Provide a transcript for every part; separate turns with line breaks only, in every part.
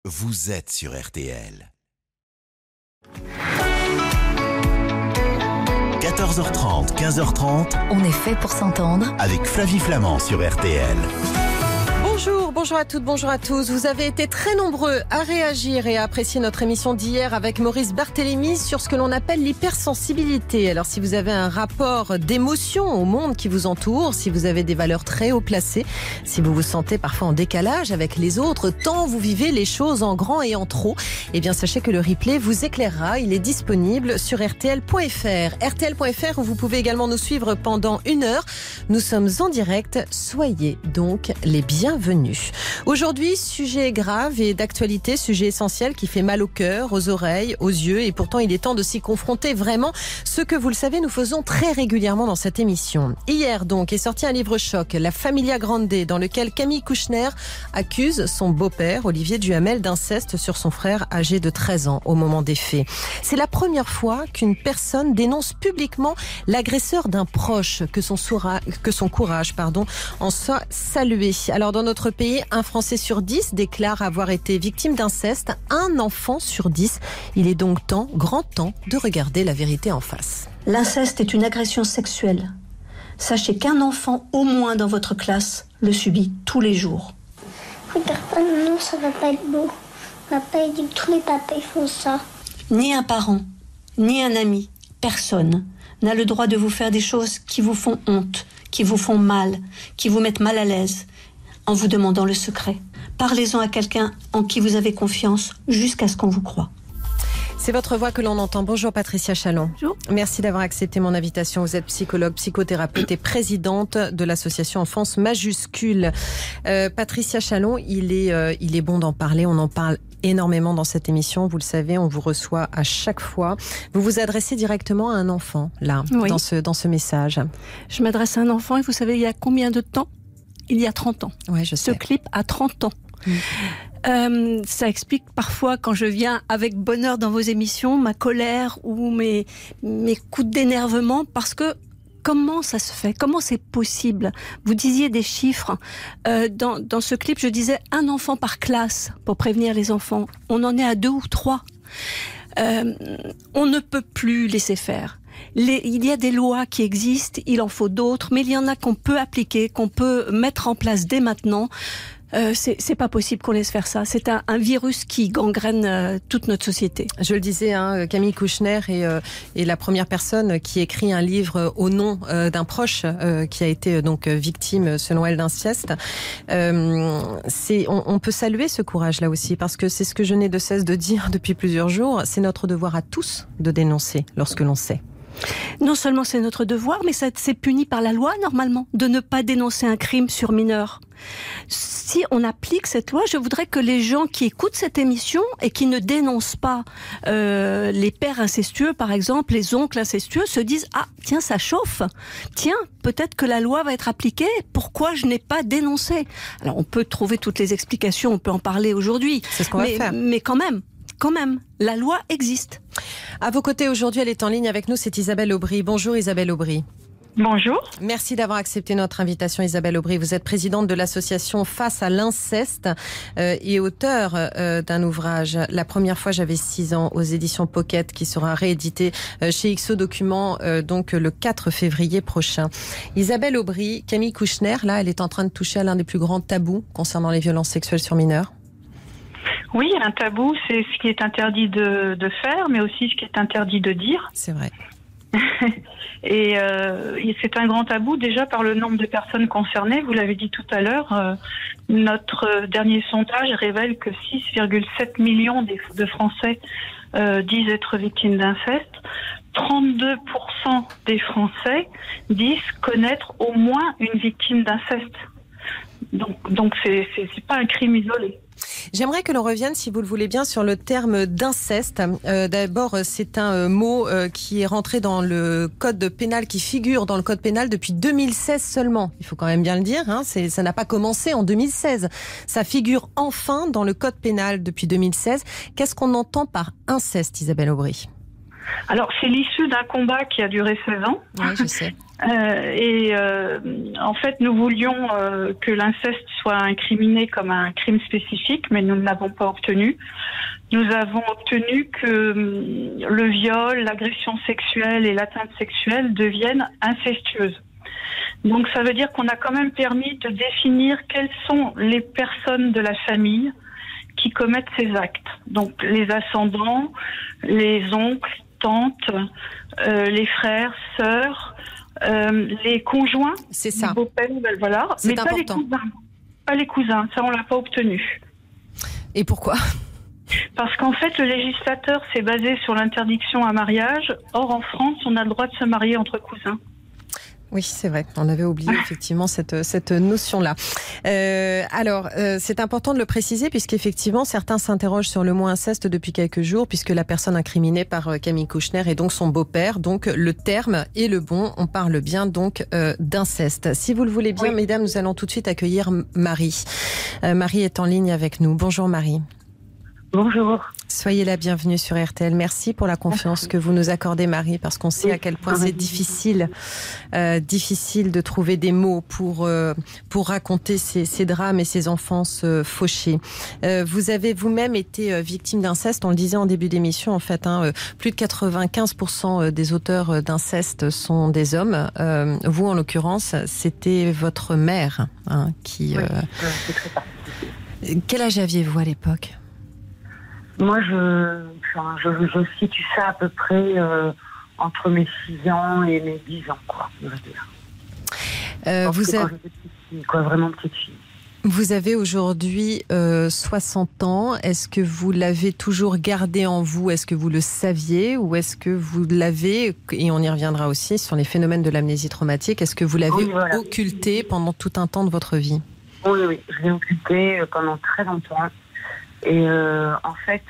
vous êtes sur RTL. 14h30, 15h30.
On est fait pour s'entendre.
Avec Flavie Flamand sur RTL.
Bonjour à toutes, bonjour à tous. Vous avez été très nombreux à réagir et à apprécier notre émission d'hier avec Maurice Barthélémy sur ce que l'on appelle l'hypersensibilité. Alors si vous avez un rapport d'émotion au monde qui vous entoure, si vous avez des valeurs très haut placées, si vous vous sentez parfois en décalage avec les autres, tant vous vivez les choses en grand et en trop, eh bien sachez que le replay vous éclairera. Il est disponible sur rtl.fr. rtl.fr où vous pouvez également nous suivre pendant 1 heure. Nous sommes en direct. Soyez donc les bienvenus. Aujourd'hui, sujet grave et d'actualité, sujet essentiel qui fait mal au cœur, aux oreilles, aux yeux, et pourtant il est temps de s'y confronter vraiment, ce que vous le savez nous faisons très régulièrement dans cette émission. Hier donc est sorti un livre choc, La Familia Grande, dans lequel Camille Kouchner accuse son beau-père Olivier Duhamel d'inceste sur son frère âgé de 13 ans au moment des faits. C'est la première fois qu'une personne dénonce publiquement l'agresseur d'un proche, que son courage en soit salué. Alors dans notre pays, un Français sur 10 déclare avoir été victime d'inceste. Un enfant sur 10. Il est donc grand temps de regarder la vérité en face.
L'inceste est une agression sexuelle. Sachez qu'un enfant au moins dans votre classe le subit tous les jours.
Regarde pas, non, ça va pas être beau. Papa, il dit que tous les papas font ça.
Ni un parent, ni un ami, personne n'a le droit de vous faire des choses qui vous font honte, qui vous font mal, qui vous mettent mal à l'aise, en vous demandant le secret. Parlez-en à quelqu'un en qui vous avez confiance jusqu'à ce qu'on vous croie.
C'est votre voix que l'on entend. Bonjour Patricia Chalon.
Bonjour.
Merci d'avoir accepté mon invitation. Vous êtes psychologue, psychothérapeute et présidente de l'association Enfance Majuscule. Patricia Chalon, il est bon d'en parler. On en parle énormément dans cette émission. Vous le savez, on vous reçoit à chaque fois. Vous vous adressez directement à un enfant, là,
oui,
dans ce message.
Je m'adresse à un enfant et vous savez, il y a combien de temps ? Il y a 30 ans.
Ouais, je sais.
Ce clip a 30 ans. Ça explique parfois, quand je viens avec bonheur dans vos émissions, ma colère ou mes coups d'énervement, parce que comment ça se fait ? Comment c'est possible ? Vous disiez des chiffres. Dans ce clip, je disais 1 enfant par classe pour prévenir les enfants. On en est à 2 ou 3. On ne peut plus laisser faire. Il y a des lois qui existent, il en faut d'autres, mais il y en a qu'on peut appliquer, qu'on peut mettre en place dès maintenant. C'est pas possible qu'on laisse faire ça. C'est un virus qui gangrène toute notre société.
Je le disais, Camille Kouchner est la première personne qui écrit un livre au nom d'un proche qui a été donc victime, selon elle, d'inceste. On peut saluer ce courage-là aussi, parce que c'est ce que je n'ai de cesse de dire depuis plusieurs jours. C'est notre devoir à tous de dénoncer lorsque l'on sait.
Non seulement c'est notre devoir, mais c'est puni par la loi, normalement, de ne pas dénoncer un crime sur mineur. Si on applique cette loi, je voudrais que les gens qui écoutent cette émission et qui ne dénoncent pas les pères incestueux, par exemple, les oncles incestueux, se disent « Ah, tiens, ça chauffe. Tiens, peut-être que la loi va être appliquée. Pourquoi je n'ai pas dénoncé ?» Alors, on peut trouver toutes les explications, on peut en parler aujourd'hui.
C'est ce qu'on va faire.
Mais quand même, la loi existe.
À vos côtés aujourd'hui, elle est en ligne avec nous, c'est Isabelle Aubry. Bonjour Isabelle Aubry.
Bonjour.
Merci d'avoir accepté notre invitation, Isabelle Aubry. Vous êtes présidente de l'association Face à l'inceste et auteure d'un ouvrage. La première fois, j'avais 6 ans, aux éditions Pocket, qui sera réédité chez XO Documents donc le 4 février prochain. Isabelle Aubry, Camille Kouchner, là, elle est en train de toucher à l'un des plus grands tabous concernant les violences sexuelles sur mineurs.
Oui, un tabou, c'est ce qui est interdit de faire, mais aussi ce qui est interdit de dire.
C'est vrai.
Et c'est un grand tabou déjà par le nombre de personnes concernées. Vous l'avez dit tout à l'heure, notre dernier sondage révèle que 6,7 millions de Français disent être victimes d'inceste. 32% des Français disent connaître au moins une victime d'inceste. Donc c'est pas un crime isolé.
J'aimerais que l'on revienne, si vous le voulez bien, sur le terme d'inceste. D'abord, c'est un mot qui est rentré dans le code pénal, qui figure dans le code pénal depuis 2016 seulement. Il faut quand même bien le dire, ça n'a pas commencé en 2016. Ça figure enfin dans le code pénal depuis 2016. Qu'est-ce qu'on entend par inceste, Isabelle Aubry ?
Alors, c'est l'issue d'un combat qui a duré 16 ans.
Oui, je sais.
En fait, nous voulions que l'inceste soit incriminé comme un crime spécifique, mais nous ne l'avons pas obtenu. Nous avons obtenu que le viol, l'agression sexuelle et l'atteinte sexuelle deviennent incestueuses. Donc, ça veut dire qu'on a quand même permis de définir quelles sont les personnes de la famille qui commettent ces actes. Donc, les ascendants, les oncles, tantes, les frères, sœurs, les conjoints,
c'est ça.
Les beaux-pères, voilà,
c'est
mais
important.
Pas les cousins, ça on l'a pas obtenu.
Et pourquoi ?
Parce qu'en fait, le législateur s'est basé sur l'interdiction à mariage. Or, en France, on a le droit de se marier entre cousins.
Oui, c'est vrai. On avait oublié effectivement cette notion-là. C'est important de le préciser puisqu'effectivement, certains s'interrogent sur le mot inceste depuis quelques jours puisque la personne incriminée par Camille Kouchner est donc son beau-père. Donc, le terme est le bon. On parle bien donc d'inceste. Si vous le voulez bien, mesdames, nous allons tout de suite accueillir Marie. Marie est en ligne avec nous. Bonjour Marie.
Bonjour.
Soyez la bienvenue sur RTL. Merci pour la confiance que vous nous accordez, Marie, parce qu'on sait à quel point c'est difficile de trouver des mots pour raconter ces drames et ces enfances fauchées. Vous avez vous-même été victime d'inceste. On le disait en début d'émission, en fait, plus de 95% des auteurs d'inceste sont des hommes. Vous, en l'occurrence, c'était votre mère qui.
C'est très particulier.
Quel âge aviez-vous à l'époque ?
Moi, je situe ça à peu près entre mes 6 ans et mes 10 ans, quoi, on va dire. Quand j'étais petite fille, quoi, vraiment petite fille.
Vous avez aujourd'hui 60 ans. Est-ce que vous l'avez toujours gardé en vous ? Est-ce que vous le saviez ? Ou est-ce que vous l'avez, et on y reviendra aussi sur les phénomènes de l'amnésie traumatique, est-ce que vous l'avez occulté pendant tout un temps de votre vie ?
Oui, je l'ai occulté pendant très longtemps. Et en fait,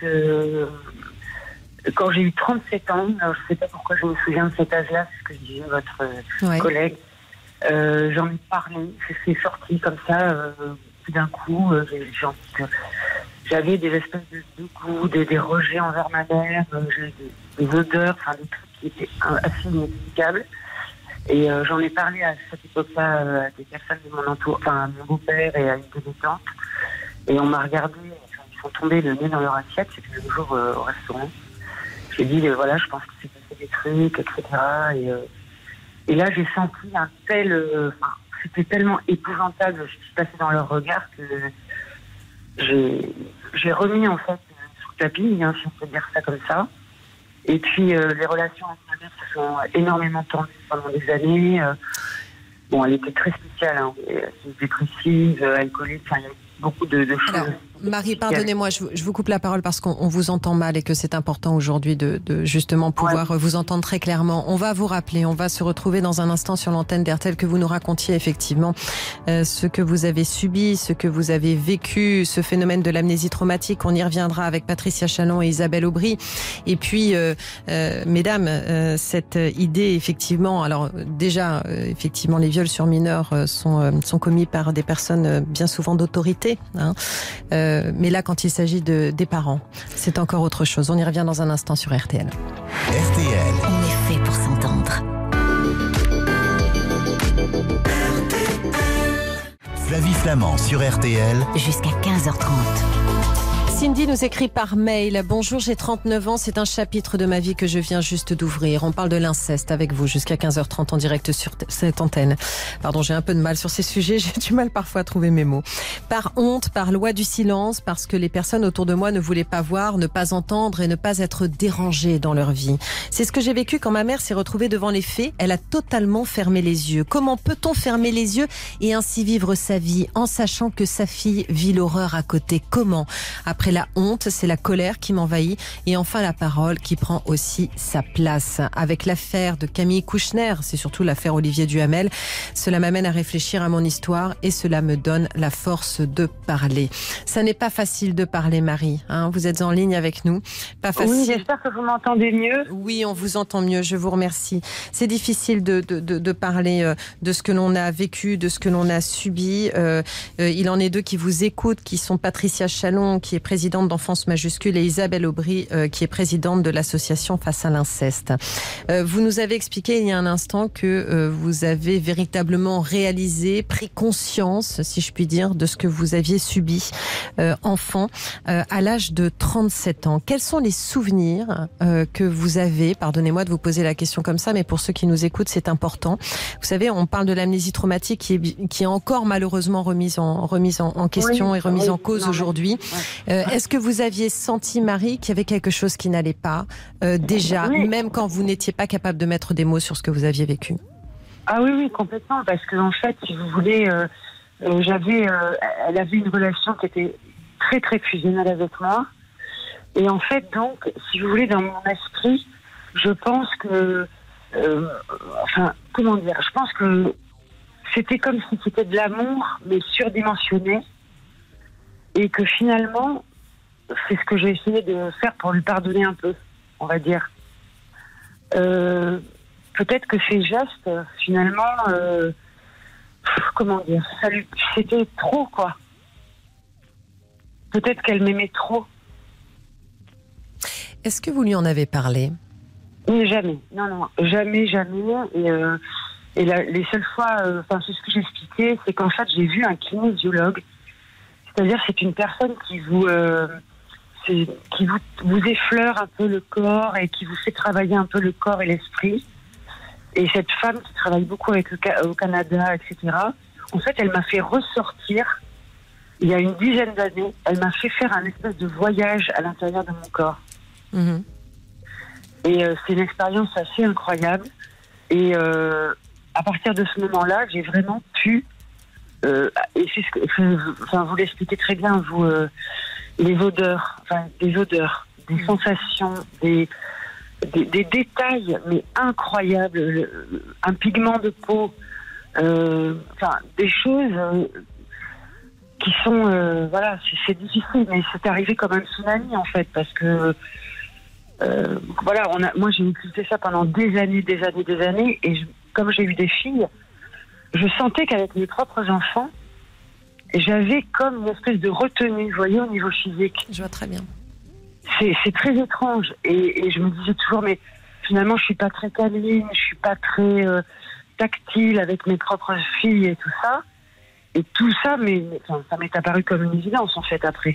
quand j'ai eu 37 ans, alors je ne sais pas pourquoi je me souviens de cet âge-là, c'est ce que disait votre collègue, j'en ai parlé, c'est sorti comme ça, tout d'un coup, j'avais des espèces de goût, des rejets envers ma mère, des odeurs, enfin des trucs qui étaient assez inexplicables. Et j'en ai parlé à cette époque-là à des personnes de mon entourage, enfin à mon beau-père et à une de mes tantes. Et on m'a regardé, ils sont tombés le nez dans leur assiette, c'était le jour au restaurant. J'ai dit, voilà, je pense que c'est passé des trucs, etc. Et là, j'ai senti un tel... c'était tellement épouvantable ce qui se passait dans leur regard que j'ai remis, en fait, sous le tapis, si on peut dire ça comme ça. Et puis, les relations avec ma mère se sont énormément tendues pendant des années. Elle était très spéciale, dépressive, alcoolique, il y a beaucoup de choses.
Alors, Marie, pardonnez-moi, je vous coupe la parole parce qu'on vous entend mal et que c'est important aujourd'hui de justement pouvoir vous entendre très clairement. On va vous rappeler, on va se retrouver dans un instant sur l'antenne d'RTL, que vous nous racontiez effectivement ce que vous avez subi, ce que vous avez vécu, ce phénomène de l'amnésie traumatique. On y reviendra avec Patricia Chalon et Isabelle Aubry. Et puis, mesdames, cette idée, effectivement, alors déjà, effectivement, les viols sur mineurs sont commis par des personnes bien souvent d'autorité, mais là, quand il s'agit des parents, c'est encore autre chose. On y revient dans un instant sur RTL.
RTL.
On est fait pour s'entendre.
Flavie Flamand sur RTL.
Jusqu'à 15h30.
Cindy nous écrit par mail. Bonjour, j'ai 39 ans, c'est un chapitre de ma vie que je viens juste d'ouvrir. On parle de l'inceste avec vous jusqu'à 15h30 en direct sur cette antenne. Pardon, j'ai un peu de mal sur ces sujets, j'ai du mal parfois à trouver mes mots. Par honte, par loi du silence, parce que les personnes autour de moi ne voulaient pas voir, ne pas entendre et ne pas être dérangées dans leur vie. C'est ce que j'ai vécu quand ma mère s'est retrouvée devant les faits. Elle a totalement fermé les yeux. Comment peut-on fermer les yeux et ainsi vivre sa vie en sachant que sa fille vit l'horreur à côté ? Comment ? Après la honte, c'est la colère qui m'envahit et enfin la parole qui prend aussi sa place. Avec l'affaire de Camille Kouchner, c'est surtout l'affaire Olivier Duhamel, cela m'amène à réfléchir à mon histoire et cela me donne la force de parler. Ça n'est pas facile de parler, Marie. Vous êtes en ligne avec nous. Pas facile.
Oui, j'espère que vous m'entendez mieux.
Oui, on vous entend mieux, je vous remercie. C'est difficile de parler de ce que l'on a vécu, de ce que l'on a subi. Il en est deux qui vous écoutent, qui sont Patricia Chalon, qui est présidente présidente d'Enfance Majuscule, et Isabelle Aubry, qui est présidente de l'association Face à l'inceste. Vous nous avez expliqué il y a un instant que vous avez véritablement réalisé, pris conscience, si je puis dire, de ce que vous aviez subi enfant à l'âge de 37 ans. Quels sont les souvenirs que vous avez? Pardonnez-moi de vous poser la question comme ça, mais pour ceux qui nous écoutent, c'est important. Vous savez, on parle de l'amnésie traumatique qui est encore malheureusement remise en question et remise en cause aujourd'hui. Est-ce que vous aviez senti, Marie, qu'il y avait quelque chose qui n'allait pas déjà, même quand vous n'étiez pas capable de mettre des mots sur ce que vous aviez vécu?
Ah oui, complètement, parce que en fait, si vous voulez, elle avait une relation qui était très très fusionnelle avec moi, et en fait, donc, si vous voulez, dans mon esprit, je pense que, je pense que c'était comme si c'était de l'amour, mais surdimensionné, et que finalement, c'est ce que j'ai essayé de faire pour lui pardonner un peu, on va dire. Peut-être que ces gestes, finalement, c'était trop, quoi. Peut-être qu'elle m'aimait trop.
Est-ce que vous lui en avez parlé?
Mais jamais. Non, jamais. Et les seules fois, c'est ce que j'expliquais, c'est qu'en fait, j'ai vu un kinésiologue. C'est-à-dire, c'est une personne qui vous effleure un peu le corps et qui vous fait travailler un peu le corps et l'esprit. Et cette femme qui travaille beaucoup au Canada, etc., en fait, elle m'a fait ressortir, il y a une dizaine d'années, elle m'a fait faire un espèce de voyage à l'intérieur de mon corps. Mmh. Et c'est une expérience assez incroyable. Et à partir de ce moment-là, j'ai vraiment pu... et c'est ce que... vous l'expliquez très bien, vous... des odeurs, des sensations, des détails, mais incroyables. Un pigment de peau. Des choses... qui sont... c'est difficile, mais c'est arrivé comme un tsunami, en fait, parce que... moi j'ai occulté ça pendant des années, et comme j'ai eu des filles, je sentais qu'avec mes propres enfants, j'avais comme une espèce de retenue, vous voyez, au niveau physique.
Je vois très bien.
C'est très étrange, et je me disais toujours, mais finalement je suis pas très câline, je suis pas très tactile avec mes propres filles et tout ça, ça m'est apparu comme une évidence en fait après.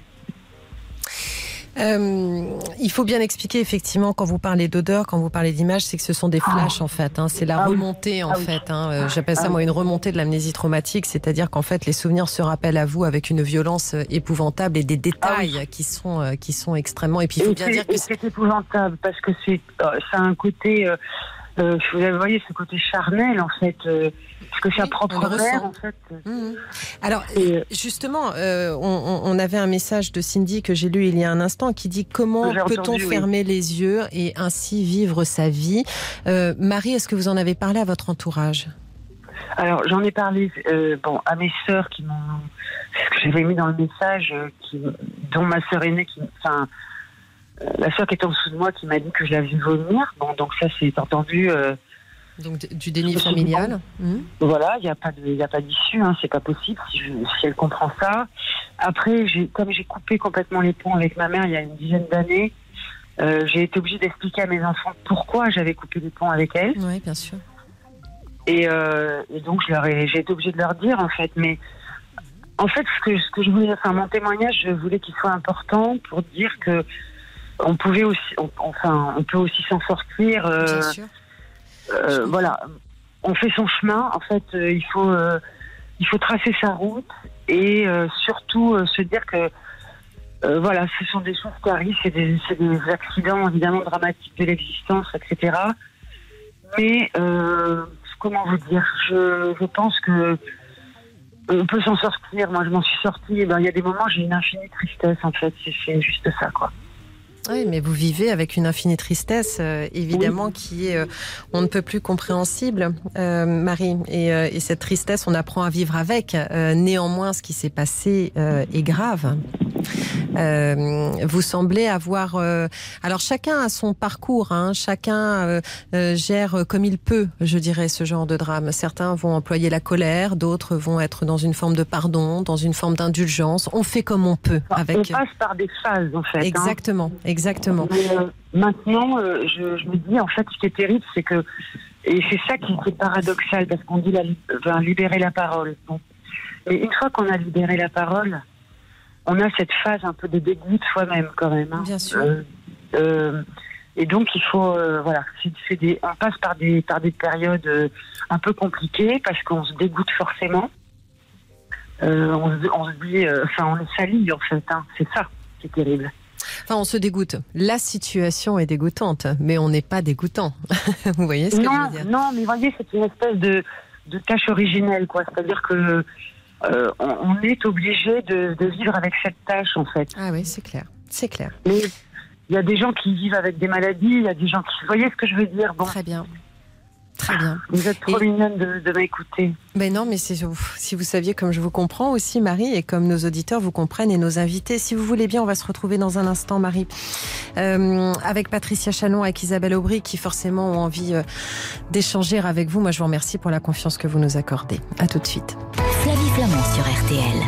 Il faut bien expliquer effectivement quand vous parlez d'odeur, quand vous parlez d'image, c'est que ce sont des flashs en fait. C'est la remontée en fait. J'appelle ça moi une remontée de l'amnésie traumatique, c'est-à-dire qu'en fait les souvenirs se rappellent à vous avec une violence épouvantable et des détails qui sont extrêmement. Et puis il faut bien dire que
c'est épouvantable parce que ça a un côté. Vous voyez ce côté charnel en fait, parce que sa propre mère en fait.
Alors justement, on avait un message de Cindy que j'ai lu il y a un instant qui dit comment peut-on fermer les yeux et ainsi vivre sa vie. Marie, est-ce que vous en avez parlé à votre entourage?
Alors j'en ai parlé à mes sœurs qui m'ont, ce que j'avais mis dans le message, dont ma sœur aînée la sœur qui était en dessous de moi qui m'a dit que je la vu vomir. Bon, donc ça c'est entendu.
Donc du déni familial.
Voilà, il y a pas d'issue, c'est pas possible si elle comprend ça. Après, comme j'ai coupé complètement les ponts avec ma mère il y a une dizaine d'années, j'ai été obligée d'expliquer à mes enfants pourquoi j'avais coupé les ponts avec elle.
Oui, bien sûr.
Et donc j'ai été obligée de leur dire en fait, mais en fait ce que je voulais, mon témoignage, je voulais qu'il soit important pour dire que on peut aussi s'en sortir.
Bien sûr.
On fait son chemin. En fait, il faut tracer sa route et surtout se dire que ce sont des choses qui arrivent, c'est des accidents évidemment dramatiques de l'existence, etc. Mais comment vous dire, je pense que on peut s'en sortir. Moi, je m'en suis sortie. Il y a des moments, j'ai une infinie tristesse. En fait, c'est juste ça, quoi.
Oui, mais vous vivez avec une infinie tristesse, évidemment, qui est on ne peut plus compréhensible, Marie. Et cette tristesse, on apprend à vivre avec. Néanmoins, ce qui s'est passé est grave. Vous semblez avoir... alors chacun a son parcours, hein, chacun gère comme il peut, je dirais, ce genre de drame. Certains vont employer la colère, d'autres vont être dans une forme de pardon, dans une forme d'indulgence. On fait comme on peut.
On passe par des phases, en fait.
Exactement, exactement.
Mais, maintenant, je me dis, en fait, ce qui est terrible, c'est que... Et c'est ça qui est paradoxal, parce qu'on dit libérer la parole. Donc, mais une fois qu'on a libéré la parole, on a cette phase un peu de dégoût de soi-même, quand même. Hein.
Bien sûr.
Et donc, il faut... voilà, on passe par des périodes un peu compliquées, parce qu'on se dégoûte forcément. On se dit... on est sali, en fait. Hein. C'est ça qui est terrible.
Enfin, on se dégoûte. La situation est dégoûtante, mais on n'est pas dégoûtant. Vous voyez ce que je veux dire ?
Non, mais voyez, c'est une espèce de tâche originelle, quoi. C'est-à-dire que on est obligé de vivre avec cette tâche, en fait.
Ah oui, c'est clair. C'est clair.
Mais il y a des gens qui vivent avec des maladies, il y a des gens qui... Vous voyez ce que je veux dire ? Bon.
Très bien. Très bien.
Vous êtes trop mignonne de m'écouter.
Ben non, mais si vous saviez comme je vous comprends aussi, Marie, et comme nos auditeurs vous comprennent et nos invités. Si vous voulez bien, on va se retrouver dans un instant, Marie, avec Patricia Chalon, avec Isabelle Aubry, qui forcément ont envie d'échanger avec vous. Moi, je vous remercie pour la confiance que vous nous accordez. À tout de suite.
Flavie Flamand sur RTL.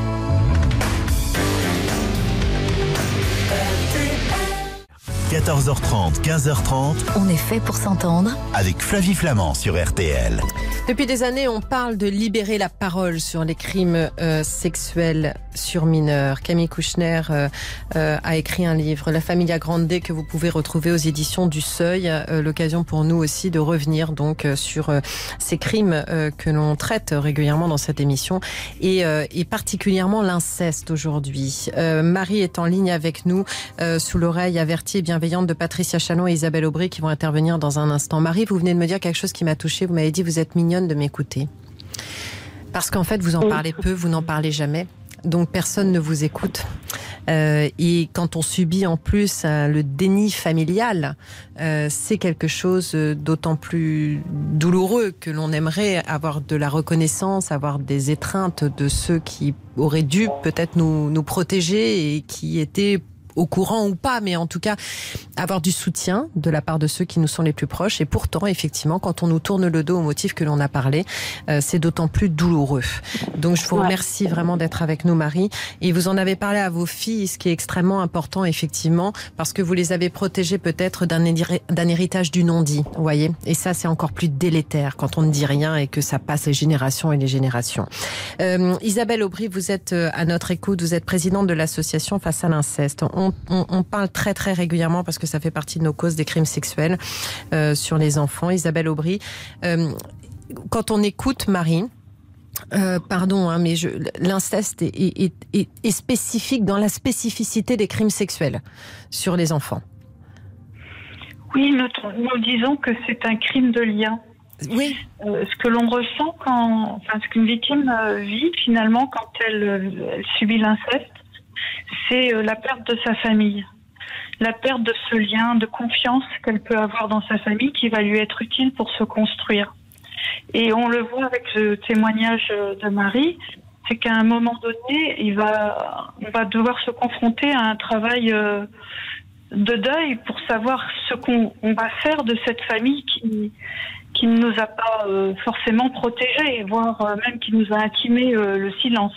– 14h30, 15h30.
On est fait pour s'entendre.
Avec Flavie Flamand sur RTL.
Depuis des années, on parle de libérer la parole sur les crimes sexuels sur mineurs. Camille Kouchner a écrit un livre, La Familia Grande, que vous pouvez retrouver aux éditions du Seuil. L'occasion pour nous aussi de revenir donc sur ces crimes que l'on traite régulièrement dans cette émission et particulièrement l'inceste aujourd'hui. Marie est en ligne avec nous sous l'oreille avertie et bienveillante de Patricia Chalon et Isabelle Aubry qui vont intervenir dans un instant. Marie, vous venez de me dire quelque chose qui m'a touchée. Vous m'avez dit, vous êtes mignonne de m'écouter. Parce qu'en fait, vous en parlez peu, vous n'en parlez jamais. Donc, personne ne vous écoute. Et quand on subit en plus le déni familial, c'est quelque chose d'autant plus douloureux que l'on aimerait avoir de la reconnaissance, avoir des étreintes de ceux qui auraient dû peut-être nous protéger et qui étaient au courant ou pas, mais en tout cas avoir du soutien de la part de ceux qui nous sont les plus proches. Et pourtant, effectivement, quand on nous tourne le dos au motif que l'on a parlé, c'est d'autant plus douloureux. Donc je vous remercie vraiment d'être avec nous, Marie. Et vous en avez parlé à vos filles, ce qui est extrêmement important, effectivement, parce que vous les avez protégées peut-être d'un héritage du non-dit, vous voyez. Et ça, c'est encore plus délétère quand on ne dit rien et que ça passe les générations et les générations. Isabelle Aubry, vous êtes à notre écoute, vous êtes présidente de l'association Face à l'inceste. On parle très très régulièrement parce que ça fait partie de nos causes des crimes sexuels sur les enfants. Isabelle Aubry, quand on écoute Marie, pardon, hein, mais l'inceste est spécifique dans la spécificité des crimes sexuels sur les enfants.
Oui, nous disons que c'est un crime de lien.
Oui.
Ce que l'on ressent ce qu'une victime vit finalement quand elle subit l'inceste, c'est la perte de sa famille, la perte de ce lien de confiance qu'elle peut avoir dans sa famille qui va lui être utile pour se construire. Et on le voit avec le témoignage de Marie, c'est qu'à un moment donné, on va devoir se confronter à un travail de deuil pour savoir ce qu'on va faire de cette famille qui ne nous a pas forcément protégés, voire même qui nous a intimé le silence.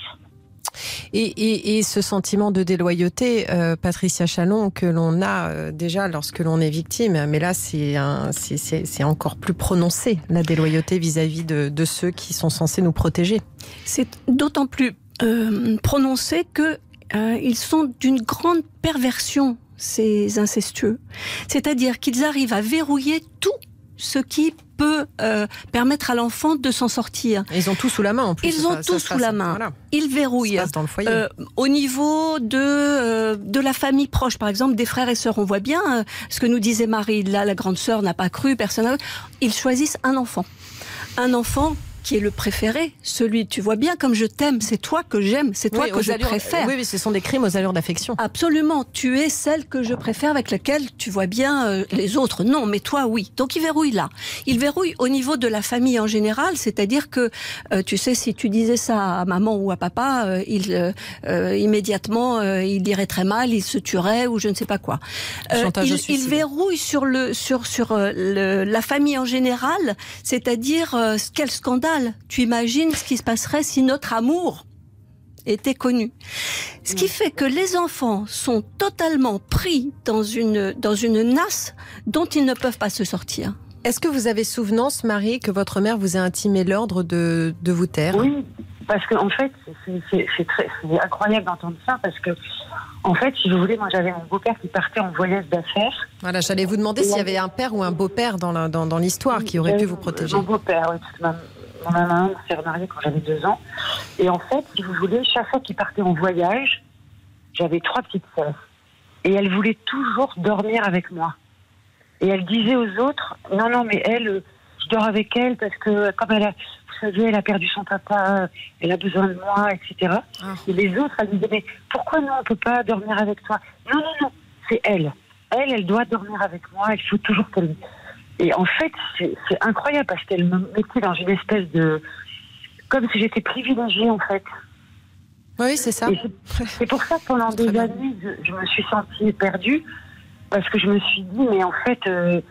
Et ce sentiment de déloyauté, Patricia Chalon, que l'on a déjà lorsque l'on est victime, mais là c'est encore plus prononcé, la déloyauté vis-à-vis de ceux qui sont censés nous protéger.
C'est d'autant plus prononcé que ils sont d'une grande perversion, ces incestueux. C'est-à-dire qu'ils arrivent à verrouiller tout ce qui peut permettre à l'enfant de s'en sortir.
Ils ont tout sous la main en plus.
Ils ont tout sous la main. Voilà. Ils verrouillent.
Ça se passe dans le foyer.
Au niveau de la famille proche, par exemple, des frères et sœurs, on voit bien ce que nous disait Marie. Là, la grande sœur n'a pas cru, personne n'a... Ils choisissent un enfant qui est le préféré. Celui, tu vois bien comme je t'aime, c'est toi que j'aime, c'est toi que je préfère.
Oui, ce sont des crimes aux allures d'affection.
Absolument, tu es celle que je préfère, avec laquelle tu vois bien les autres. Non, mais toi, oui. Donc il verrouille là. Il verrouille au niveau de la famille en général, c'est-à-dire que, tu sais, si tu disais ça à maman ou à papa, immédiatement, il irait très mal, il se tuerait ou je ne sais pas quoi. Il verrouille sur la famille en général, c'est-à-dire quel scandale. Tu imagines ce qui se passerait si notre amour était connu. Ce qui fait que les enfants sont totalement pris dans une nasse dont ils ne peuvent pas se sortir.
Est-ce que vous avez souvenance, Marie, que votre mère vous a intimé l'ordre de vous taire ?
Oui, parce que en fait, c'est incroyable d'entendre ça, parce que en fait, si vous voulez, moi j'avais mon beau-père qui partait en voyage d'affaires.
Voilà, j'allais vous demander s'il y avait un père ou un beau-père dans l'histoire qui aurait pu vous protéger.
Mon beau-père, oui, parce que mon maman s'est remariée quand j'avais 2 ans. Et en fait, si vous voulez, chaque fois qu'il partait en voyage, j'avais 3 petites sœurs. Et elle voulait toujours dormir avec moi. Et elle disait aux autres, non, mais elle, je dors avec elle parce que comme vous savez, elle a perdu son papa, elle a besoin de moi, etc. Ah. Et les autres, elles disaient, mais pourquoi nous, on ne peut pas dormir avec toi ? Non, c'est elle. Elle doit dormir avec moi, il faut toujours qu'elle... Et en fait, c'est incroyable parce qu'elle me mettait dans une espèce de... Comme si j'étais privilégiée, en fait.
Oui, c'est ça.
C'est pour ça que pendant des années, je me suis sentie perdue. Parce que je me suis dit, mais en fait,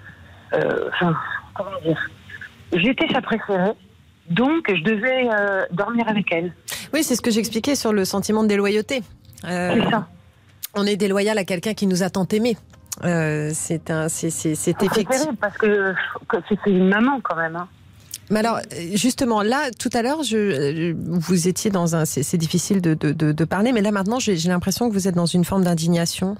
comment dire, j'étais sa préférée, donc je devais dormir avec elle.
Oui, c'est ce que j'expliquais sur le sentiment de déloyauté.
C'est ça.
On est déloyal à quelqu'un qui nous a tant aimés. C'est effectif.
Terrible parce que c'était une maman quand même. Hein.
Mais alors, justement, là, tout à l'heure, vous étiez dans un... C'est difficile de parler, mais là, maintenant, j'ai l'impression que vous êtes dans une forme d'indignation.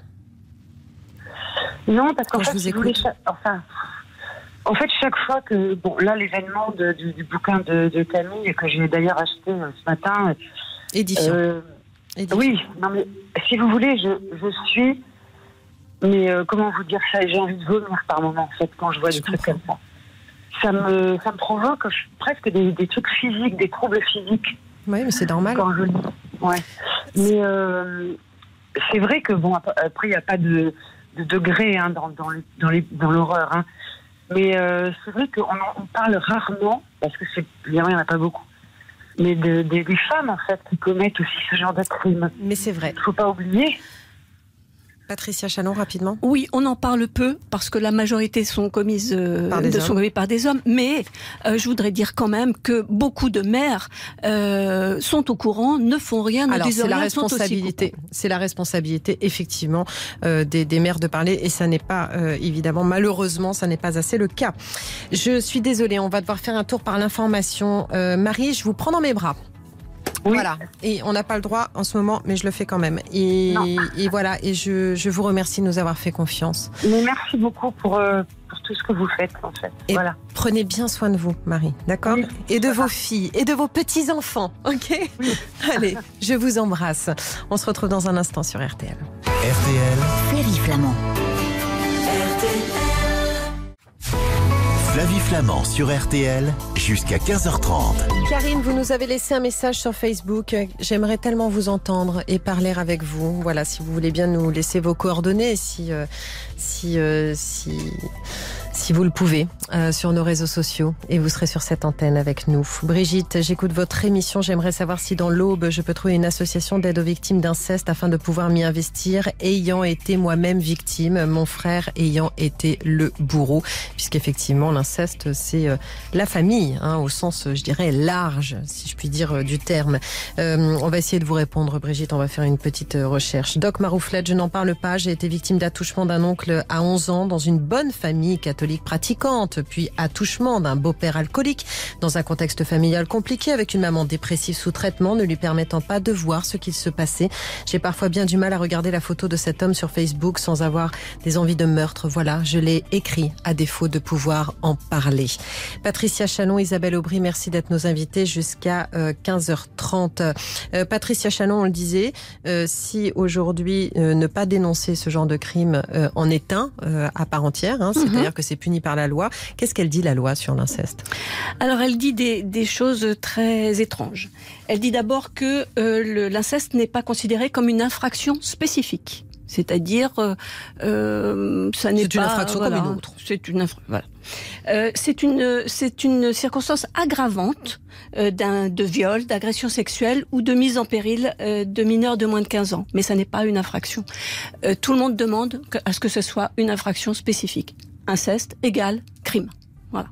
Non, parce qu'en fait,
je vous écoute.
En fait, chaque fois que... Bon, là, l'événement du bouquin de Camille, que j'ai d'ailleurs acheté ce matin...
Édifiant.
Oui, non, mais si vous voulez, je suis... Mais comment vous dire ça ? J'ai envie de vomir par moment, en fait, quand je vois des trucs comme ça. Ça me provoque presque des trucs physiques, des troubles physiques.
Oui, mais c'est normal.
Quand je lis. Ouais. Mais c'est vrai que, bon, après, il n'y a pas de degré hein, dans l'horreur. Hein. Mais c'est vrai qu'on parle rarement, parce que il n'y en a pas beaucoup, mais des femmes, en fait, qui commettent aussi ce genre de crimes.
Mais c'est vrai.
Il ne faut pas oublier.
Patricia Chalon, rapidement.
Oui, on en parle peu parce que la majorité sont commises par des hommes. Mais je voudrais dire quand même que beaucoup de mères sont au courant, ne font rien, ne disent rien, sont aussi coupables.
C'est la responsabilité, effectivement, des mères de parler. Et ça n'est pas, évidemment, malheureusement, ça n'est pas assez le cas. Je suis désolée, on va devoir faire un tour par l'information. Marie, je vous prends dans mes bras. Oui. Voilà, et on n'a pas le droit en ce moment, mais je le fais quand même. Et voilà, et je vous remercie de nous avoir fait confiance.
Mais merci beaucoup pour tout ce que vous faites, en fait.
Et
voilà.
Prenez bien soin de vous, Marie, d'accord ? Oui, et de vos filles, et de vos petits-enfants, ok ? Oui. Allez, je vous embrasse. On se retrouve dans un instant sur RTL.
RTL.
Flavie Flamand.
Flavie Flamand sur RTL, jusqu'à 15h30.
Karine, vous nous avez laissé un message sur Facebook. J'aimerais tellement vous entendre et parler avec vous. Voilà, si vous voulez bien nous laisser vos coordonnées, si vous le pouvez, sur nos réseaux sociaux, et vous serez sur cette antenne avec nous. Brigitte, j'écoute votre émission. J'aimerais savoir si dans l'Aube, je peux trouver une association d'aide aux victimes d'inceste afin de pouvoir m'y investir, ayant été moi-même victime, mon frère ayant été le bourreau, puisqu'effectivement l'inceste c'est la famille, hein, au sens, je dirais, large, si je puis dire, du terme. On va essayer de vous répondre, Brigitte, on va faire une petite recherche. Doc Marouflette, je n'en parle pas, j'ai été victime d'attouchement d'un oncle à 11 ans dans une bonne famille catholique pratiquante, puis attouchement d'un beau-père alcoolique dans un contexte familial compliqué avec une maman dépressive sous traitement ne lui permettant pas de voir ce qu'il se passait. J'ai parfois bien du mal à regarder la photo de cet homme sur Facebook sans avoir des envies de meurtre. Voilà, je l'ai écrit à défaut de pouvoir en parler. Patricia Chalon, Isabelle Aubry, merci d'être nos invités jusqu'à 15h30. Patricia Chalon, on le disait, si aujourd'hui ne pas dénoncer ce genre de crime en est un à part entière, hein, c'est-à-dire que c'est puni par la loi. Qu'est-ce qu'elle dit, la loi, sur l'inceste ?
Alors, elle dit des choses très étranges. Elle dit d'abord que l'inceste n'est pas considéré comme une infraction spécifique. C'est-à-dire, ça n'est pas...
C'est une infraction comme une autre.
C'est une circonstance aggravante de viol, d'agression sexuelle ou de mise en péril de mineurs de moins de 15 ans. Mais ça n'est pas une infraction. Tout le monde demande à ce que ce soit une infraction spécifique. Inceste égale crime. Voilà.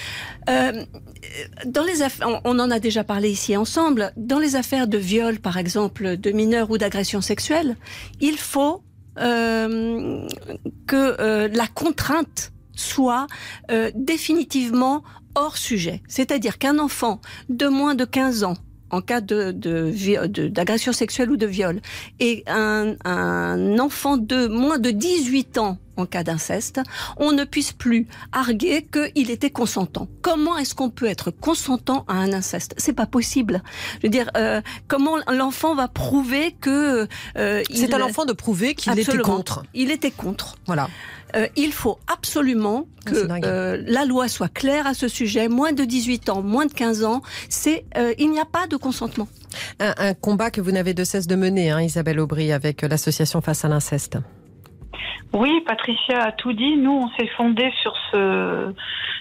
Dans les affaires, on en a déjà parlé ici ensemble, dans les affaires de viol, par exemple, de mineurs ou d'agression sexuelle, il faut que la contrainte soit définitivement hors sujet. C'est-à-dire qu'un enfant de moins de 15 ans, en cas d'agression sexuelle ou de viol, et un enfant de moins de 18 ans, en cas d'inceste, on ne puisse plus arguer qu'il était consentant. Comment est-ce qu'on peut être consentant à un inceste ? C'est pas possible. Je veux dire, comment l'enfant va prouver que...
c'est à l'enfant de prouver qu'il était contre.
Il était contre.
Voilà.
Il faut absolument que la loi soit claire à ce sujet. Moins de 18 ans, moins de 15 ans, il n'y a pas de consentement.
Un combat que vous n'avez de cesse de mener, Isabelle Aubry, avec l'association Face à l'inceste.
Oui, Patricia a tout dit. Nous, on s'est fondé sur ce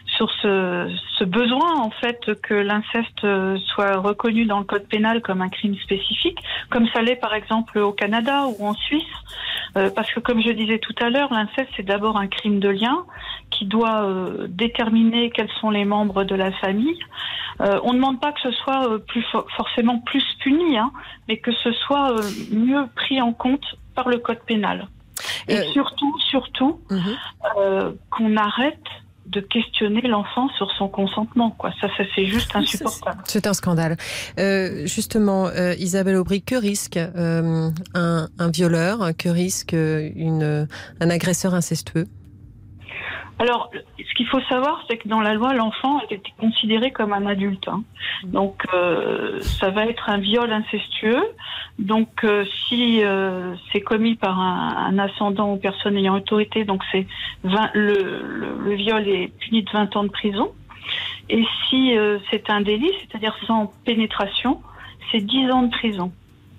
besoin, en fait, que l'inceste soit reconnu dans le code pénal comme un crime spécifique, comme ça l'est par exemple au Canada ou en Suisse. Parce que, comme je disais tout à l'heure, l'inceste, c'est d'abord un crime de lien qui doit déterminer quels sont les membres de la famille. On ne demande pas que ce soit forcément plus puni, mais que ce soit mieux pris en compte par le code pénal. Et surtout, qu'on arrête de questionner l'enfant sur son consentement, quoi. Ça c'est juste insupportable.
C'est un scandale. Justement, Isabelle Aubry, que risque un violeur, que risque un agresseur incestueux ?
Alors, ce qu'il faut savoir, c'est que dans la loi, l'enfant est considéré comme un adulte. Donc, ça va être un viol incestueux. Donc, si c'est commis par un ascendant ou personne ayant autorité, donc le viol est puni de 20 ans de prison. Et si c'est un délit, c'est-à-dire sans pénétration, c'est 10 ans de prison.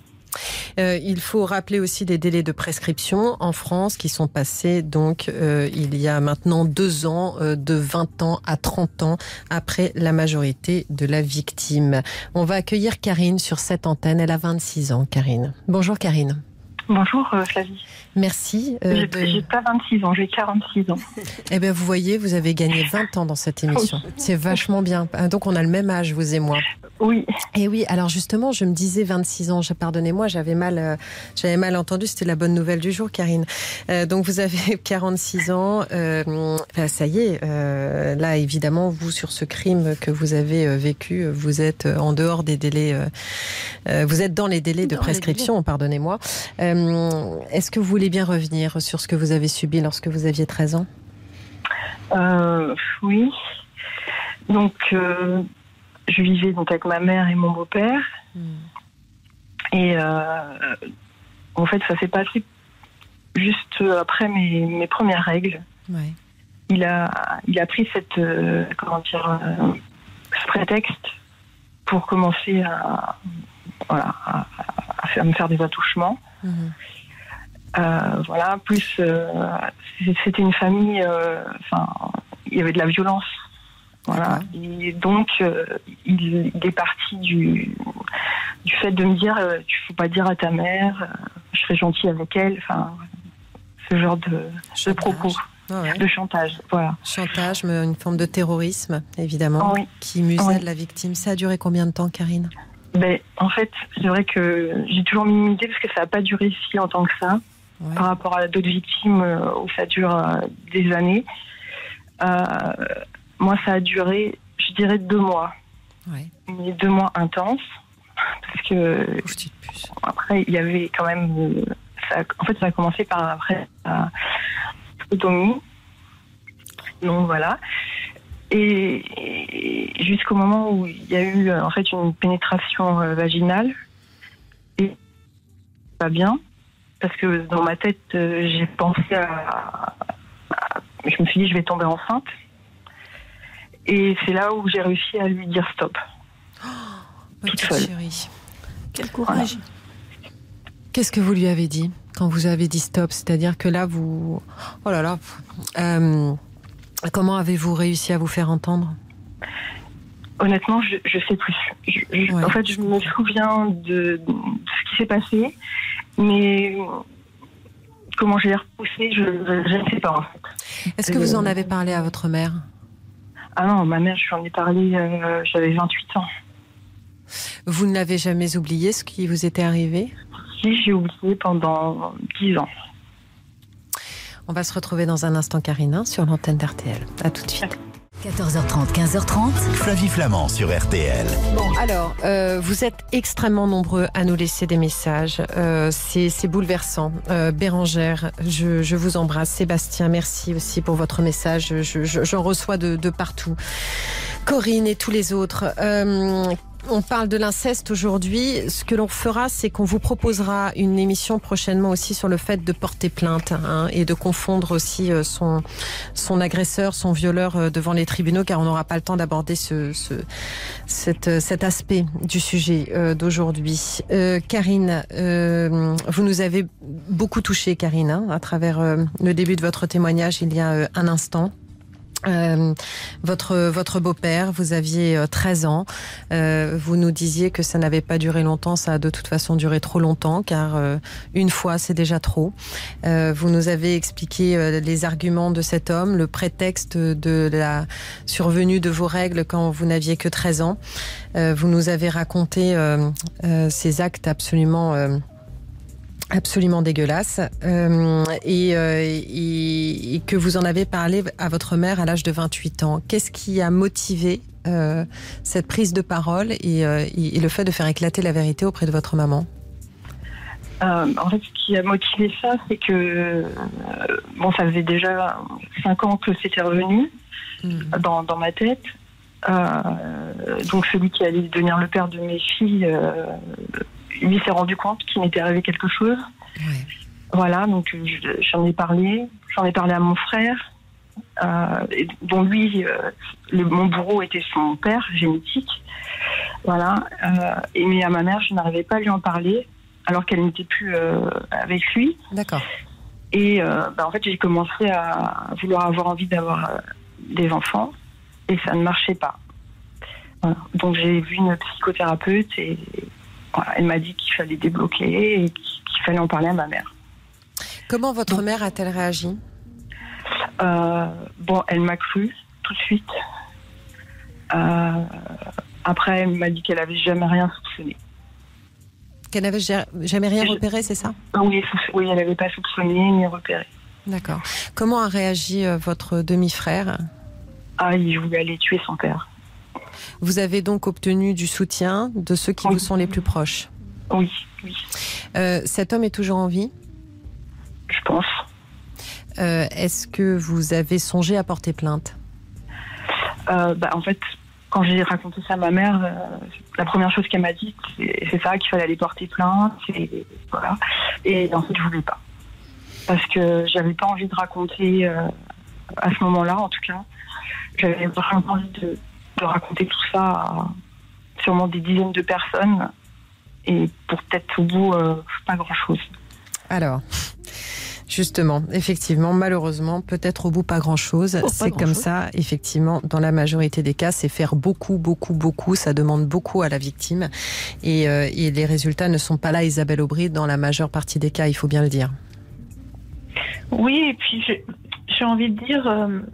Il faut rappeler aussi les délais de prescription en France qui sont passés donc il y a maintenant 2 ans, de 20 ans à 30 ans après la majorité de la victime. On va accueillir Karine sur cette antenne. Elle a 26 ans, Karine. Bonjour Karine.
Bonjour Flavie.
Merci.
J'ai pas 26 ans, j'ai 46 ans.
Eh bien, vous voyez, vous avez gagné 20 ans dans cette émission. Oui. C'est vachement bien. Donc, on a le même âge, vous et moi.
Oui.
Et oui, alors justement, je me disais 26 ans. Pardonnez-moi, j'avais mal entendu. C'était la bonne nouvelle du jour, Karine. Donc, vous avez 46 ans. Ça y est. Là, évidemment, vous, sur ce crime que vous avez vécu, vous êtes en dehors des délais. Vous êtes dans les délais de prescription, pardonnez-moi. Est-ce que vous voulez bien revenir sur ce que vous avez subi lorsque vous aviez 13 ans ?
Oui. Donc, je vivais donc avec ma mère et mon beau-père. Et en fait, ça s'est passé juste après mes premières règles.
Ouais.
Il a pris ce prétexte pour commencer à me faire des attouchements. Plus c'était une famille, il y avait de la violence, voilà. Et donc il est parti du fait de me dire tu faut pas dire à ta mère, je serai gentil avec elle, ce genre de propos. De chantage, voilà.
Chantage, mais une forme de terrorisme, évidemment, qui muselle la victime. Ça a duré combien de temps, Karine ?
En fait, c'est vrai que j'ai toujours minimisé parce que ça n'a pas duré si longtemps que ça, par rapport à d'autres victimes où ça dure des années. Moi, ça a duré, je dirais, 2 mois. Mais 2 mois intenses, parce que après, il y avait quand même... ça a commencé par après la sodomie. Donc voilà. Et jusqu'au moment où il y a eu en fait une pénétration vaginale, et pas bien, parce que dans ma tête j'ai pensé à je me suis dit, je vais tomber enceinte. Et c'est là où j'ai réussi à lui dire stop. Toute seule.
Chérie.
Quel courage.
Voilà. Qu'est-ce que vous lui avez dit quand vous avez dit stop? C'est-à-dire que là, vous... Oh là là. Comment avez-vous réussi à vous faire entendre?
Honnêtement, je sais plus.
Ouais,
en fait, je me souviens de ce qui s'est passé, mais comment je l'ai repoussé, je ne sais pas en fait.
Est-ce que vous en avez parlé à votre mère?
Ah non, ma mère, je lui en ai parlé, j'avais 28 ans.
Vous ne l'avez jamais oublié, ce qui vous était arrivé?
Si, j'ai oublié pendant 10 ans.
On va se retrouver dans un instant, Karine, sur l'antenne d'RTL. À tout de suite.
14h30, 15h30.
Flavie Flamand sur RTL.
Bon, alors, vous êtes extrêmement nombreux à nous laisser des messages. C'est bouleversant. Bérangère, je vous embrasse. Sébastien, merci aussi pour votre message. J'en reçois de partout. Corinne et tous les autres. On parle de l'inceste aujourd'hui. Ce que l'on fera, c'est qu'on vous proposera une émission prochainement aussi sur le fait de porter plainte et de confondre aussi son agresseur, son violeur devant les tribunaux, car on n'aura pas le temps d'aborder cet aspect du sujet d'aujourd'hui. Karine, vous nous avez beaucoup touché, Karine, à travers le début de votre témoignage il y a un instant. Votre beau-père, vous aviez 13 ans, vous nous disiez que ça n'avait pas duré longtemps, ça a de toute façon duré trop longtemps, car une fois c'est déjà trop. Vous nous avez expliqué les arguments de cet homme, le prétexte de la survenue de vos règles quand vous n'aviez que 13 ans. Vous nous avez raconté ces actes absolument dégueulasse, et que vous en avez parlé à votre mère à l'âge de 28 ans. Qu'est-ce qui a motivé cette prise de parole et le fait de faire éclater la vérité auprès de votre maman?
En fait, ce qui a motivé ça, c'est que ça faisait déjà 5 ans que c'était revenu dans ma tête. Donc celui qui allait devenir le père de mes filles, lui s'est rendu compte qu'il m'était arrivé quelque chose.
Ouais.
Voilà, donc j'en ai parlé à mon frère, dont lui, mon bourreau était son père génétique. Voilà, mais à ma mère, je n'arrivais pas à lui en parler, alors qu'elle n'était plus avec lui.
D'accord.
Et en fait, j'ai commencé à vouloir avoir envie d'avoir des enfants, et ça ne marchait pas. Voilà. Donc j'ai vu une psychothérapeute et voilà, elle m'a dit qu'il fallait débloquer et qu'il fallait en parler à ma mère.
Comment votre mère a-t-elle réagi?
Elle m'a cru tout de suite. Après, elle m'a dit qu'elle n'avait jamais rien soupçonné.
Qu'elle n'avait jamais rien repéré, c'est ça?
Oui, elle n'avait pas soupçonné ni repéré.
D'accord. Comment a réagi votre demi-frère?
Il voulait aller tuer son père.
Vous avez donc obtenu du soutien de ceux qui vous sont les plus proches?
Oui.
Cet homme est toujours en vie?
Je pense.
Est-ce que vous avez songé à porter plainte?
En fait, quand j'ai raconté ça à ma mère, la première chose qu'elle m'a dit, c'est ça, qu'il fallait aller porter plainte. Voilà. Et en fait, je voulais pas. Parce que j'avais pas envie de raconter, à ce moment-là, en tout cas, j'avais vraiment envie de raconter tout ça à sûrement des dizaines de personnes, et pour peut-être au bout pas grand-chose. Alors,
justement, effectivement, malheureusement, peut-être au bout pas grand-chose. C'est comme ça, effectivement, dans la majorité des cas, c'est faire beaucoup, ça demande beaucoup à la victime, et les résultats ne sont pas là, Isabelle Aubry, dans la majeure partie des cas, il faut bien le dire.
Oui, et puis j'ai envie de dire,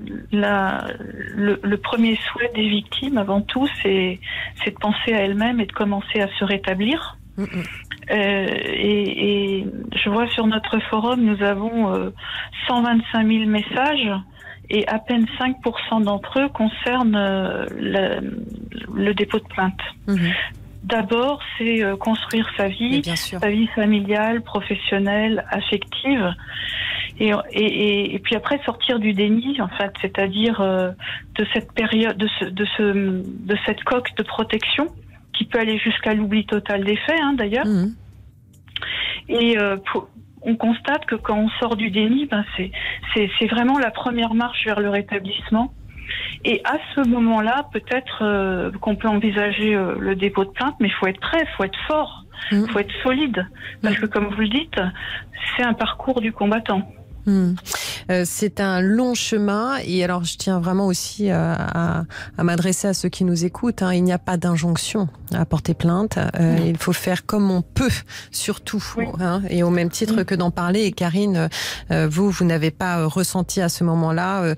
le premier souhait des victimes, avant tout, c'est de penser à elles-mêmes et de commencer à se rétablir. Et je vois sur notre forum, nous avons 125 000 messages, et à peine 5% d'entre eux concernent le dépôt de plainte. D'abord, c'est construire sa vie familiale, professionnelle, affective. Et puis après sortir du déni, en fait, c'est-à-dire de cette période, de cette coque de protection qui peut aller jusqu'à l'oubli total des faits, d'ailleurs. Et on constate que quand on sort du déni, c'est vraiment la première marche vers le rétablissement. Et à ce moment-là, peut-être qu'on peut envisager le dépôt de plainte, mais il faut être prêt, il faut être fort, il faut être solide. Parce que comme vous le dites, c'est un parcours du combattant.
C'est un long chemin et alors je tiens vraiment aussi à m'adresser à ceux qui nous écoutent. Il n'y a pas d'injonction à porter plainte. Il faut faire comme on peut, surtout. Et au même titre que d'en parler. Et Karine, vous n'avez pas ressenti à ce moment-là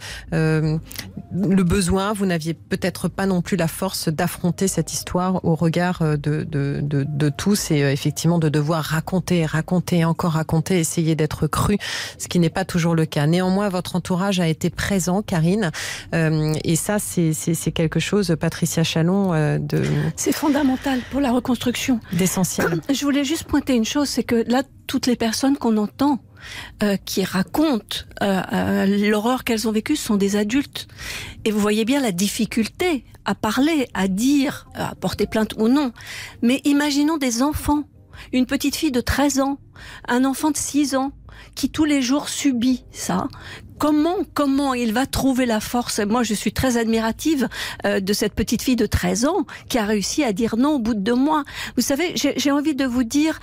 le besoin. Vous n'aviez peut-être pas non plus la force d'affronter cette histoire au regard de tous et effectivement de devoir raconter, encore raconter, essayer d'être cru, ce qui n'est pas toujours le cas. Néanmoins, votre entourage a été présent, Karine, et ça, c'est quelque chose, Patricia Chalon,
c'est fondamental pour la reconstruction.
D'essentiel.
Je voulais juste pointer une chose, c'est que là, toutes les personnes qu'on entend qui racontent l'horreur qu'elles ont vécue sont des adultes. Et vous voyez bien la difficulté à parler, à dire, à porter plainte ou non. Mais imaginons des enfants, une petite fille de 13 ans, un enfant de 6 ans, qui tous les jours subit ça. Comment il va trouver la force? Moi, je suis très admirative de cette petite fille de 13 ans qui a réussi à dire non au bout de 2 mois. Vous savez, j'ai envie de vous dire,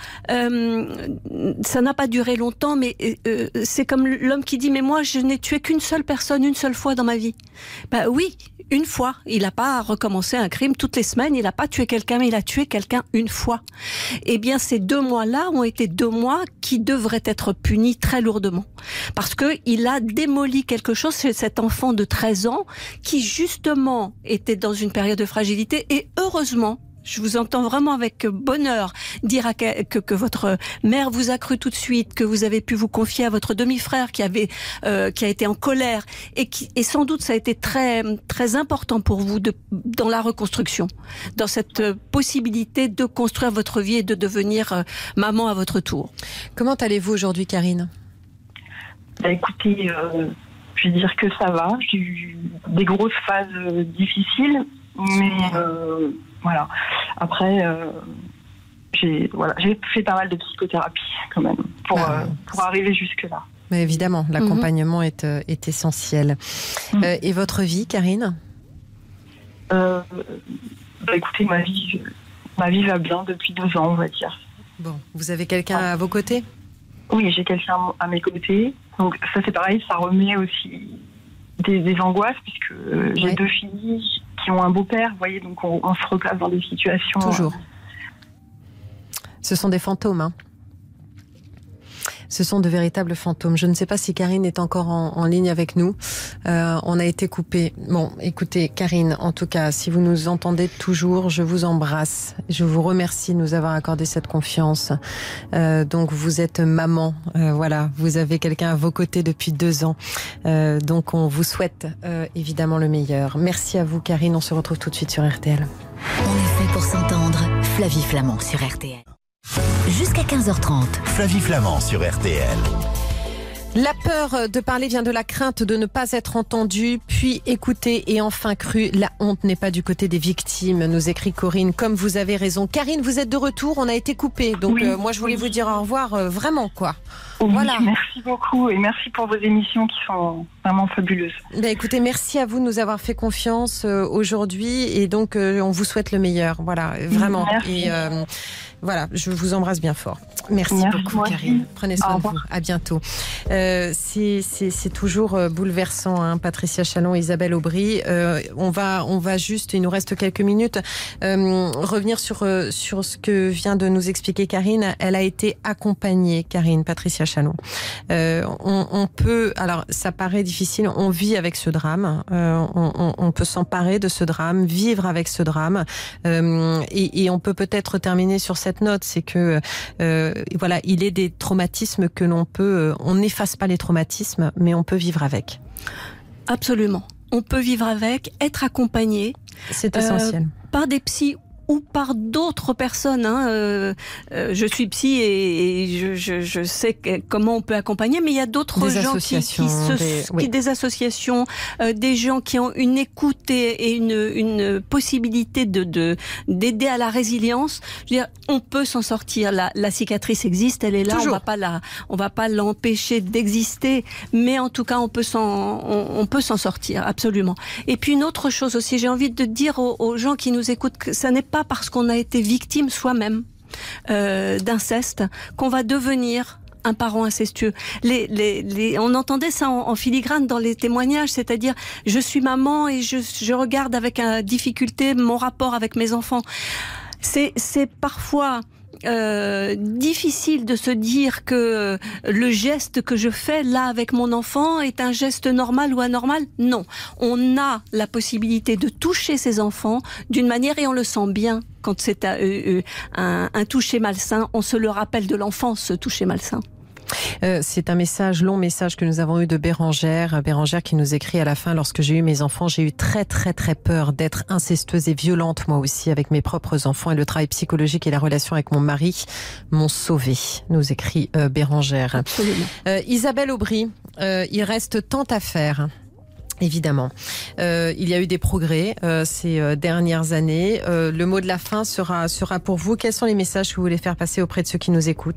ça n'a pas duré longtemps, mais c'est comme l'homme qui dit, mais moi, je n'ai tué qu'une seule personne, une seule fois dans ma vie. Oui, une fois. Il n'a pas recommencé un crime toutes les semaines, il n'a pas tué quelqu'un, mais il a tué quelqu'un une fois. Eh bien, ces 2 mois-là ont été 2 mois qui devraient être punis très lourdement. Parce que il a démoli quelque chose chez cet enfant de 13 ans qui, justement, était dans une période de fragilité. Et heureusement, je vous entends vraiment avec bonheur dire que votre mère vous a cru tout de suite, que vous avez pu vous confier à votre demi-frère qui a été en colère et sans doute ça a été très très important pour vous dans la reconstruction, dans cette possibilité de construire votre vie et de devenir maman à votre tour.
Comment allez-vous aujourd'hui, Karine ?
Écoutez, je vais dire que ça va. J'ai eu des grosses phases difficiles, mais voilà. Après, j'ai fait pas mal de psychothérapie quand même pour arriver jusque-là.
Mais évidemment, l'accompagnement est essentiel. Et votre vie, Karine ?
Écoutez, ma vie va bien depuis 2 ans, on va dire.
Bon, vous avez quelqu'un à vos côtés ?
Oui, j'ai quelqu'un à mes côtés. Donc ça, c'est pareil, ça remet aussi des angoisses, puisque j'ai 2 filles qui ont un beau-père, vous voyez, donc on se replace dans des situations...
Toujours. Ce sont des fantômes, Ce sont de véritables fantômes. Je ne sais pas si Karine est encore en ligne avec nous. On a été coupé. Bon, écoutez, Karine, en tout cas, si vous nous entendez toujours, je vous embrasse. Je vous remercie de nous avoir accordé cette confiance. Donc, vous êtes maman. Voilà, vous avez quelqu'un à vos côtés depuis 2 ans. Donc, on vous souhaite évidemment le meilleur. Merci à vous, Karine. On se retrouve tout de suite sur RTL.
On est fait pour s'entendre. Flavie Flamand sur RTL. Jusqu'à 15h30.
Flavie Flamand sur RTL.
La peur de parler vient de la crainte de ne pas être entendu, puis écouté et enfin cru. La honte n'est pas du côté des victimes, nous écrit Corinne. Comme vous avez raison. Karine, vous êtes de retour, on a été coupé. Donc moi je voulais vous dire au revoir, vraiment quoi.
Oui,
voilà.
Merci beaucoup et merci pour vos émissions qui sont vraiment fabuleuses.
Écoutez, merci à vous de nous avoir fait confiance aujourd'hui et donc on vous souhaite le meilleur. Voilà, vraiment.
Merci.
Et voilà, je vous embrasse bien fort. Merci beaucoup, Karine. Prenez soin de vous. À bientôt. C'est toujours bouleversant, Patricia Chalon, Isabelle Aubry. On va juste, il nous reste quelques minutes, revenir sur ce que vient de nous expliquer Karine. Elle a été accompagnée, Karine, Patricia Chalon. On peut, alors ça paraît difficile, on vit avec ce drame, on peut s'emparer de ce drame, vivre avec ce drame, et on peut peut-être terminer sur cette note, c'est que voilà, il est des traumatismes que l'on peut, on n'efface pas les traumatismes, mais on peut vivre avec.
Absolument, on peut vivre avec, être accompagné.
C'est essentiel.
Par des psys ou par d'autres personnes. Je suis psy et je sais comment on peut accompagner, mais il y a d'autres gens des associations, des gens qui ont une écoute et une possibilité d'aider à la résilience. Je veux dire, on peut s'en sortir. La cicatrice existe, elle est là.
Toujours.
On va pas l'empêcher d'exister, mais en tout cas, on peut s'en sortir, absolument. Et puis une autre chose aussi, j'ai envie de dire aux gens qui nous écoutent que ça n'est pas parce qu'on a été victime soi-même d'inceste qu'on va devenir un parent incestueux. On entendait ça en filigrane dans les témoignages, c'est-à-dire je suis maman et je regarde avec difficulté mon rapport avec mes enfants. C'est parfois difficile de se dire que le geste que je fais là avec mon enfant est un geste normal ou anormal. Non, on a la possibilité de toucher ses enfants d'une manière, et on le sent bien quand c'est un toucher malsain. On se le rappelle de l'enfance, ce toucher malsain.
C'est un long message que nous avons eu de Bérangère qui nous écrit à la fin: lorsque j'ai eu mes enfants, j'ai eu très très très peur d'être incestueuse et violente moi aussi avec mes propres enfants, et le travail psychologique et la relation avec mon mari m'ont sauvée, nous écrit Bérangère.
Absolument.
Isabelle Aubry, il reste tant à faire. Évidemment. Il y a eu des progrès ces dernières années. Le mot de la fin sera pour vous. Quels sont les messages que vous voulez faire passer auprès de ceux qui nous écoutent ?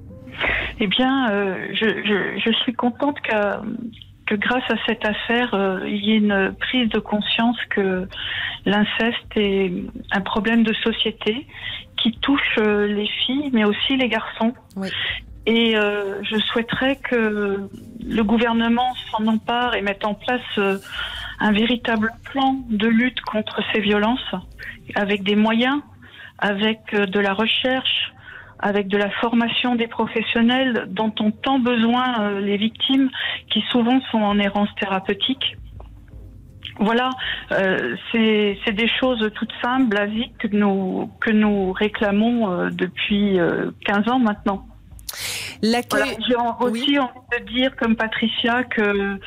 Eh bien, je suis contente que grâce à cette affaire, il y ait une prise de conscience que l'inceste est un problème de société qui touche les filles, mais aussi les garçons.
Oui.
Et je souhaiterais que le gouvernement s'en empare et mette en place un véritable plan de lutte contre ces violences, avec des moyens, avec de la recherche, avec de la formation des professionnels dont ont tant besoin les victimes, qui souvent sont en errance thérapeutique. Voilà, c'est des choses toutes simples, basiques que nous réclamons depuis 15 ans maintenant.
L'accueil...
Voilà, j'ai aussi envie de dire, comme Patricia, que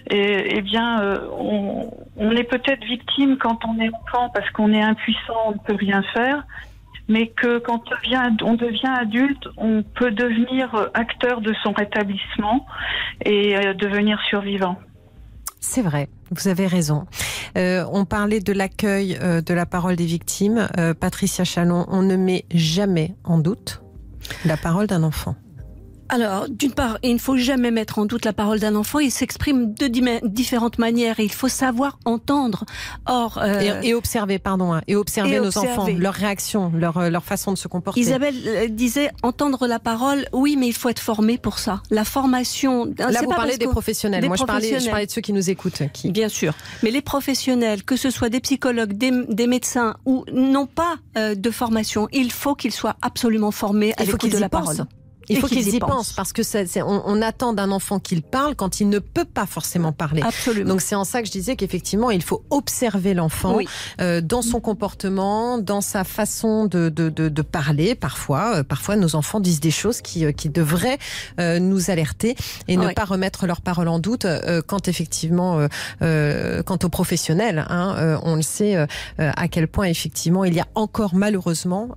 on est peut-être victime quand on est enfant parce qu'on est impuissant, on ne peut rien faire, mais que quand on devient adulte, on peut devenir acteur de son rétablissement et devenir survivant.
C'est vrai, vous avez raison. On parlait de l'accueil de la parole des victimes. Patricia Chalon, on ne met jamais en doute la parole d'un enfant.
Alors, d'une part, il ne faut jamais mettre en doute la parole d'un enfant. Il s'exprime de différentes manières et il faut savoir entendre. Or,
et observer, nos enfants, leurs réactions, leur façon de se comporter.
Isabelle disait entendre la parole. Oui, mais il faut être formé pour ça. La formation.
Là, vous parlez des professionnels. Moi, je parlais de ceux qui nous écoutent.
Bien sûr. Mais les professionnels, que ce soit des psychologues, des médecins ou n'ont pas de formation, il faut qu'ils soient absolument formés à l'écoute de la parole.
Il faut qu'ils y pensent parce que on attend d'un enfant qu'il parle quand il ne peut pas forcément parler.
Absolument.
Donc c'est en ça que je disais qu'effectivement il faut observer l'enfant dans son comportement, dans sa façon de parler. Parfois nos enfants disent des choses qui devraient nous alerter et ne pas remettre leur parole en doute quand effectivement quant aux professionnels. On le sait à quel point effectivement il y a encore malheureusement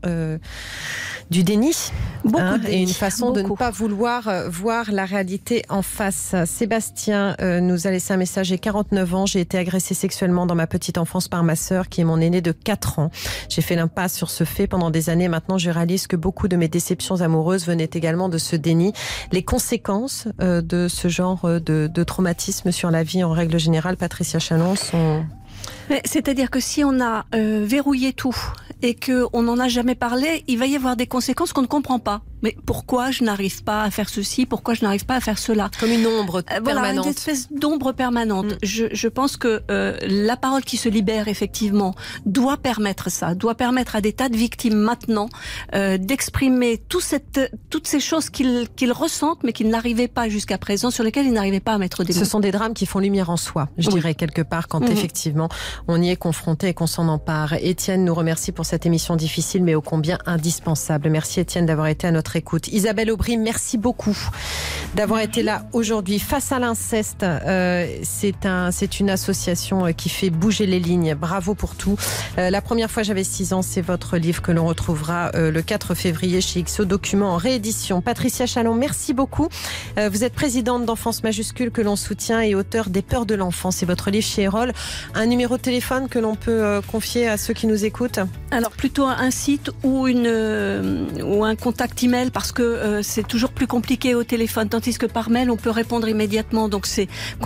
du déni.
Beaucoup de déni.
Et une façon de ne pas vouloir voir la réalité en face. Sébastien nous a laissé un message: j'ai 49 ans, j'ai été agressée sexuellement dans ma petite enfance par ma sœur qui est mon aînée de 4 ans. J'ai fait l'impasse sur ce fait pendant des années. Maintenant, je réalise que beaucoup de mes déceptions amoureuses venaient également de ce déni. Les conséquences de ce genre de traumatisme sur la vie en règle générale, Patricia Chalon, sont...
C'est-à-dire que si on a verrouillé tout et qu'on n'en a jamais parlé, il va y avoir des conséquences qu'on ne comprend pas. Mais pourquoi je n'arrive pas à faire ceci? Pourquoi je n'arrive pas à faire cela?
Comme une ombre permanente.
Voilà, une espèce d'ombre permanente. Je pense que la parole qui se libère, effectivement, doit permettre ça, doit permettre à des tas de victimes maintenant d'exprimer toutes ces choses qu'ils ressentent, mais qu'ils n'arrivaient pas jusqu'à présent, sur lesquelles ils n'arrivaient pas à mettre des mots.
Ce sont des drames qui font lumière en soi, je dirais, quelque part, quand effectivement on y est confronté et qu'on s'en empare. Étienne nous remercie pour cette émission difficile, mais ô combien indispensable. Merci Étienne d'avoir été à notre votre écoute. Isabelle Aubry, merci beaucoup d'avoir été là aujourd'hui. Face à l'inceste, c'est une association qui fait bouger les lignes. Bravo pour tout. La première fois j'avais 6 ans, c'est votre livre que l'on retrouvera le 4 février chez XO Document en réédition. Patricia Chalon, merci beaucoup. Vous êtes présidente d'Enfance Majuscule que l'on soutient et auteur des Peurs de l'enfant. C'est votre livre chez Erol. Un numéro de téléphone que l'on peut confier à ceux qui nous écoutent?
Alors plutôt un site ou un contact email parce que c'est toujours plus compliqué au téléphone, tandis que par mail on peut répondre immédiatement. Donc c'est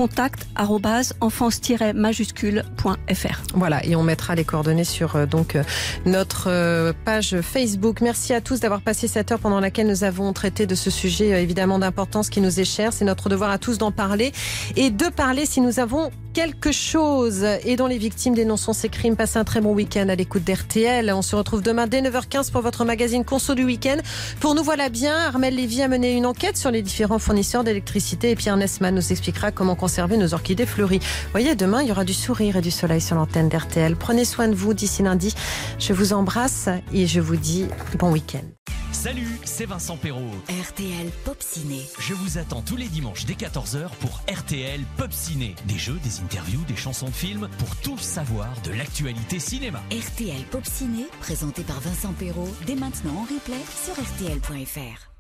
contact@enfance-majuscule.fr.
Voilà, et on mettra les coordonnées sur notre page Facebook. Merci à tous d'avoir passé cette heure pendant laquelle nous avons traité de ce sujet évidemment d'importance qui nous est cher. C'est notre devoir à tous d'en parler et de parler si nous avons quelque chose et dont les victimes dénonçons ces crimes. Passez un très bon week-end à l'écoute d'RTL. On se retrouve demain dès 9h15 pour votre magazine Conso du week-end. Pour Nous voilà bien, Armel Lévy a mené une enquête sur les différents fournisseurs d'électricité et Pierre Nesman nous expliquera comment conserver nos orchidées fleuries. Vous voyez, demain il y aura du sourire et du soleil sur l'antenne d'RTL. Prenez soin de vous d'ici lundi. Je vous embrasse et je vous dis bon week-end.
Salut, c'est Vincent Perrault.
RTL Pop Ciné.
Je vous attends tous les dimanches dès 14h pour RTL Pop Ciné. Des jeux, des interviews, des chansons de films pour tout savoir de l'actualité cinéma.
RTL Pop Ciné, présenté par Vincent Perrault, dès maintenant en replay sur RTL.fr.